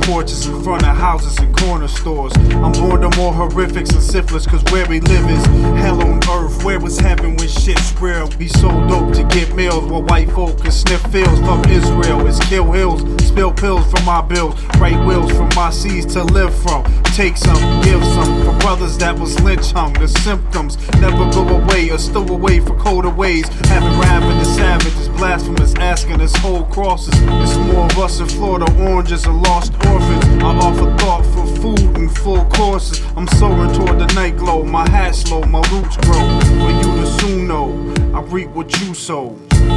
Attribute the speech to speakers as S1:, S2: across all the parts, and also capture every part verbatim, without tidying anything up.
S1: porches in front of houses and corner stores. I'm born to more horrifics and syphilis, cause where we live is hell on earth. Where was heaven when shit's real? We so dope to get meals while white folk can sniff fields. Fuck Israel, it's kill hills, spill pills from my bills, right wheels from my seas to live from. Take some, give some, for brothers that was lynch hung. The symptoms never go away or stow away for colder ways. Having ravenous savages, blasphemous, asking us hold crosses. It's more of us in Florida, oranges and lost orphans. I offer thought for food and full courses. I'm soaring toward the night glow, my hat's low, my roots grow. For you to soon know, I reap what you sow.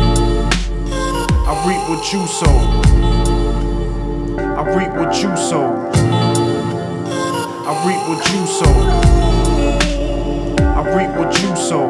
S1: I reap what you sow. I reap what you sow. I reap what you sow. I reap what you sow.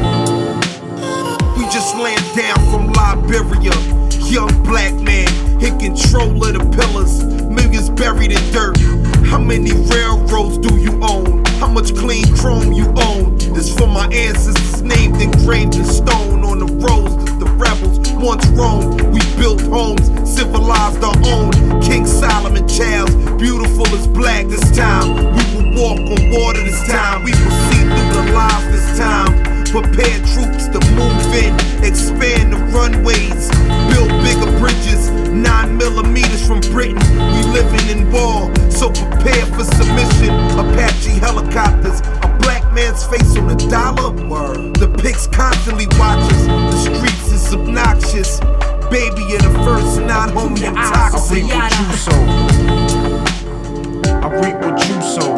S2: We just land down from Liberia. Young black man in control of the pillars. Millions buried in dirt. How many railroads do you own? How much clean chrome you own? It's for my ancestors named engraved in stone on the roads that the rebels once roamed. We built homes, civilized our own. King Solomon Childs, beautiful as black this time. We will walk on water this time. We will see through the lies this time. Prepare troops to move in, expand the runways, build bigger bridges, nine millimeters from Britain. We living in war, so prepare for submission. Apache helicopters, a black man's face on a dollar. Word. The pigs constantly watches, the streets is obnoxious. Baby, you're the first, not homie, I'm toxic.
S1: I reap what you sow. I reap what you sow.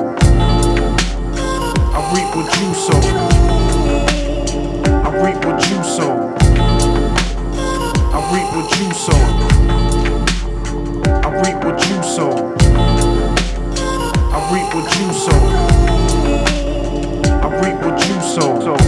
S1: I reap what you sow. I reap what you sow. I reap what you sow. I reap what you sow. I reap what you sow. I reap what you sow.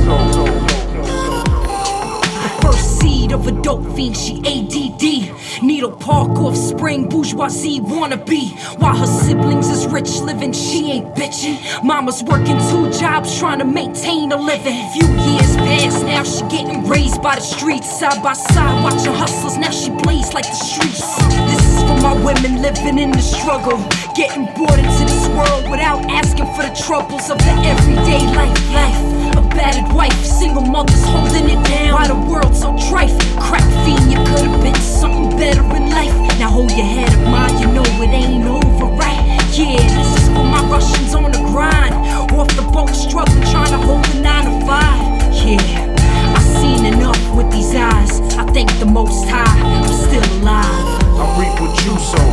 S3: The first seed of a dope fiend, she A D D. Needle Park, offspring, bourgeoisie wannabe. While her siblings is rich living, she ain't bitching. Mama's working two jobs trying to maintain a living. Few years past, now she getting raised by the streets. Side by side, watching hustlers, now she blaze like the streets. This is for my women living in the struggle, getting brought into this world without asking for the troubles of the everyday life. Life, a battered wife, single mothers holding it down. Why the world so trite? Crack fiend, you could've been something better in life. Now hold your head up, ma, you know it ain't over, right? Yeah, this is for my Russians on the grind, off the boat struggling, trying to hold a nine to five. Yeah, I seen enough with these eyes. I thank the Most High, I'm still alive.
S1: I reap what you sow.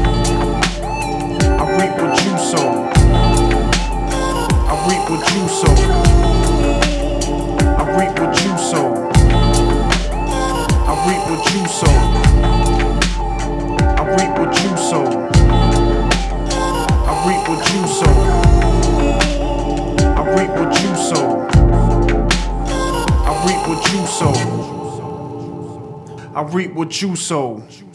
S1: I reap what you sow. I reap what you sow. I reap what you sow. I reap what you sow. I reap what you sow. I reap what you sow. I reap what you sow. I reap what you sow. I reap what you sow.